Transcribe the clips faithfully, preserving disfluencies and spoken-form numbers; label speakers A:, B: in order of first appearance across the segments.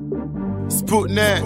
A: Sputnik.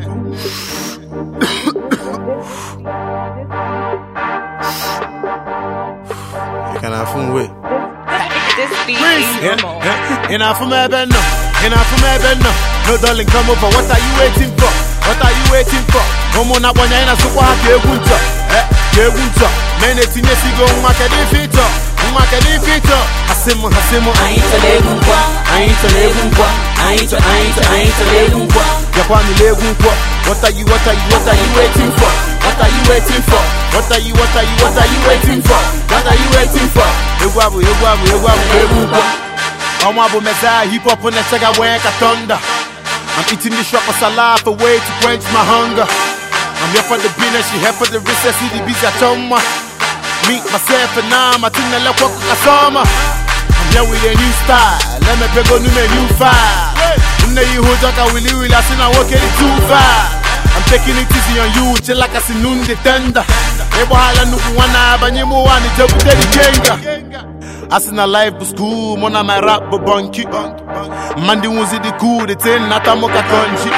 A: You can have fun with.
B: This beat is normal.
A: Enough from my bed now. Enough from my bed now. No darling, come over. What are you waiting for? What are you waiting for? Homo na bonya ina sukwa hake egunta. Eh, egunta. Mene tinye sigo umake di fito. Umake di fito. Hasimu, hasimu.
C: Aita legunkwa. Aita legunkwa. Aita, aita, aita legunkwa.
A: Yakwani legunkwa. What are you, what are you, what are you waiting for? What are you waiting for? What are you, what are you, what are you waiting for? What are you waiting for? Egwabu, egwabu, egwabu, legunkwa. Omwabu meza hip hop on the chega weka thunder. I'm eating this shop of salad for way to quench my hunger. I'm here for the business, she here for the recess, C D B's at home. Meet myself and now, my team let walk a summer. I'm here with a new style, let me pick on a new file. You know you who talk, I will you, I see now walk it too far. I'm taking it easy on you, chill like I see noon the tender. Ebo hala nuku wana, banyimu wani, jabu tedi kenga. I seen a life for school, mona my rap for bunky. Mandi wunzi the cool, the ten nata moka country.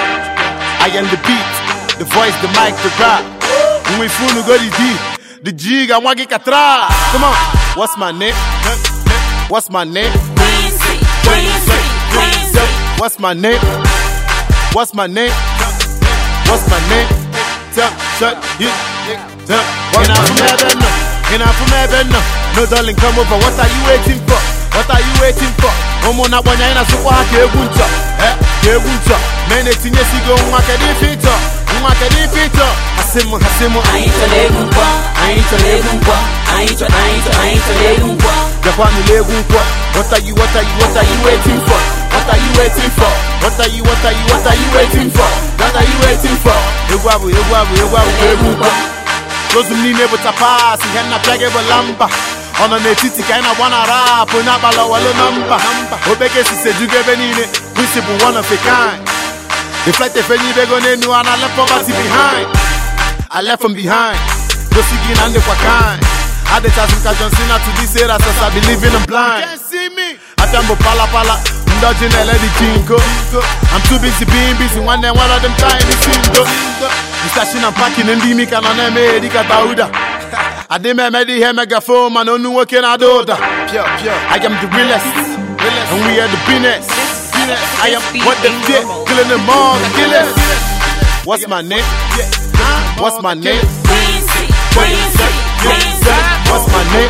A: I am the beat, the voice, the mic, the rap. When we funu go the D, the jig, I wagi katra. Come on, what's my name? What's my name?
C: Quincy, Quincy, Quincy.
A: What's my name? What's my name? What's my name? Tell, shut, you, tell. What's my name? Enough from heaven, no darling, come over. What are you waiting for? What are you waiting for? Homo na bonya ina sukwa hake egunta. Eh, egunta. Mene tinye sigo umake di fito. Umake di fito. Hasimu, hasimu.
C: Aita legunkwa. Aita legunkwa. Aita, aita, aita legunkwa.
A: Yakwani legunkwa. What are you, what are you, what are you waiting for? What are you waiting for? What are you, what are you, what are you waiting for? What are you waiting for? Egwabu, egwabu, egwabu, legunkwa. Those who need to pass, he had not taken a lamba. On a netiti, kind of wanna rap, on a balawa number. Obekes said, you gave any principle one of a kind. The flight of any begon and I left poverty behind. I left from behind. Go seeking and the kind. I the chance of John Cena to this era, as I believe in I'm blind. Can't see me. I tambo pala pala, dodging a lady jinko. I'm too busy being busy, one day one of them time is single. Stashing and packing and Dimi can on America Bauda. I did my medi here megaphone and only working at order. I am the realest, and we are the business. I am what the fit, killing them all, kill it. What's my name? What's my name?
C: Quincy, Quincy, Quincy.
A: What's my name?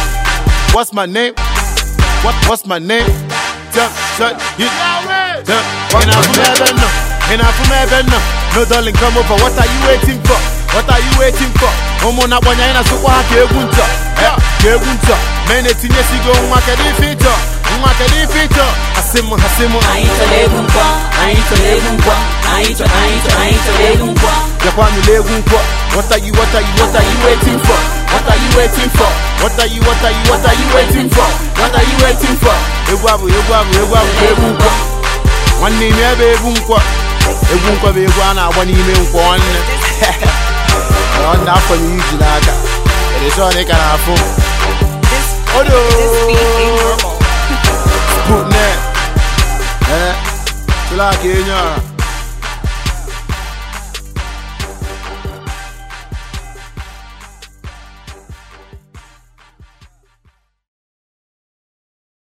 A: What's my name? What, what's my name? Jump, shut, hit, jump. Enough from heaven, no. Enough from heaven, no. No darling, come over. What are you waiting for? What are you waiting for? Homo na bonya ina sukwa hake egunta. Eh, egunta. Mene tinye sigo umake di fito. Umake di fito. Hasimu, hasimu.
C: Aita legunkwa. Aita legunkwa. Aita, aita, aita legunkwa.
A: Yakwani legunkwa. What are you, what are you, what are you waiting for? What are you waiting for? What are you, what are you, what are you waiting for? What are you waiting for? Egwabu, egwabu, egwabu, legunkwa. One name ebe egunkwa. Egunkwa be egwana one name nkwa one. On that for you, Jinaka. It is all they can have fun.
B: This, this beat is normal.
A: Sputnik. Eh, Tula Kenya.